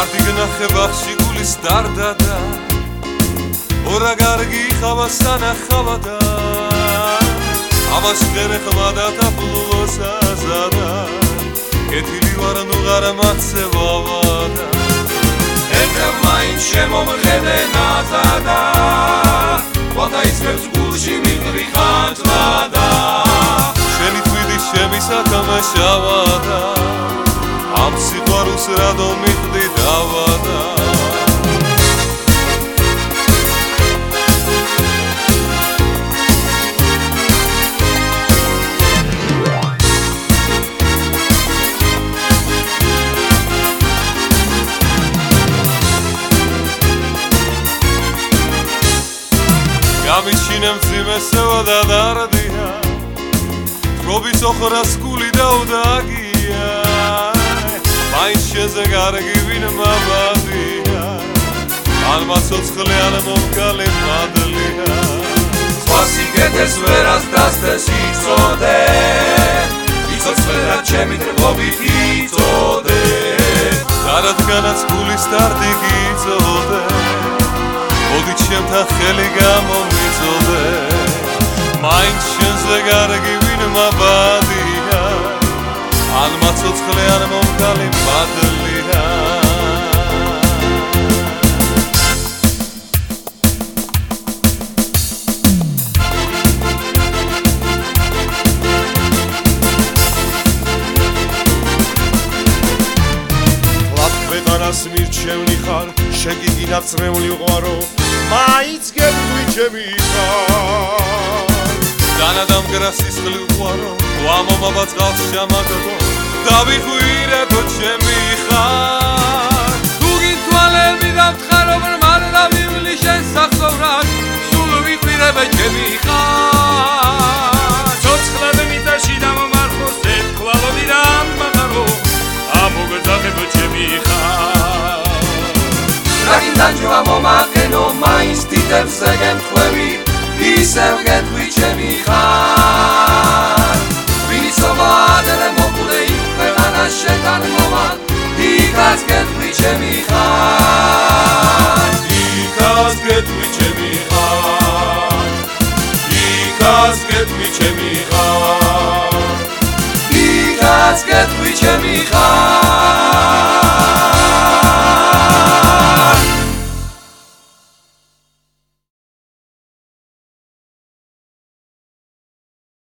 ვარდიგნახე ბახში გულის დარდადა ორა გარგი ხავასთან ახავადა ამას ხერე ხმადა და ბლუოსა ზადა კეთილი ვარ ნუ ღარმაცე ვავადა ერთა მაინც შემომღებე ნაზადა ყვათა იცმებს გულში მიყრი ხანჯლადა შენი თვიდი შემისათამე შავადა ამ სიყვარულს რადო მიყდი დავადა გამიჩინე მძიმესევა და დარდია თხრობის ოხრას გული დაუდაგია მაინც შენზე გარგი ვინ მაბადია ან მაცოცხლე ან მომკალე მადლია სხვა სიგეთეს ვერას დასდეს იცოდე იცოცხლე და ჩემი დრბობით იცოდე და რადგანაც გულის დარდი გიწოდე მოდი ჩემთან ხელი გამომიწოდე მაინც შენზე გარგი ვინ მაბადია ან მაცოცხლე ან მომკალი მადლია კლად ქვეყანას მირჩევნი ხარ შენ კი გინაცრეული ყვარო მაინც გემხვი ჩემი ხარ დანადამ გრასის ხლიყვარო ვამომაბა წყალს შემაგდო დავიხვირებო ჩემი ხარ თუ გითვალები დამთხარო მარ და ვივლი შენ სახსოვრად სულ ვიხვირებე ჩემი ხარ ცოცხლები მიწაში დამომარხოს ეთქვალოდი და მახარო ამოგზავნებო ჩემი ხარ რაგინდანჯვა მომაყენო მაინც თითებზე გემხვევი ისევ გეთხვი ჩემი ხარ ვინიცოვა ადრე მოკლე იმ ქვეყანას შენთან მოვალ იქაც გეთხვი ჩემი ხარ იქაც გეთხვი ჩემი ხარ იქაც გეთხვი ჩემი ხარ იქაც გეთხვი ჩემი ხარ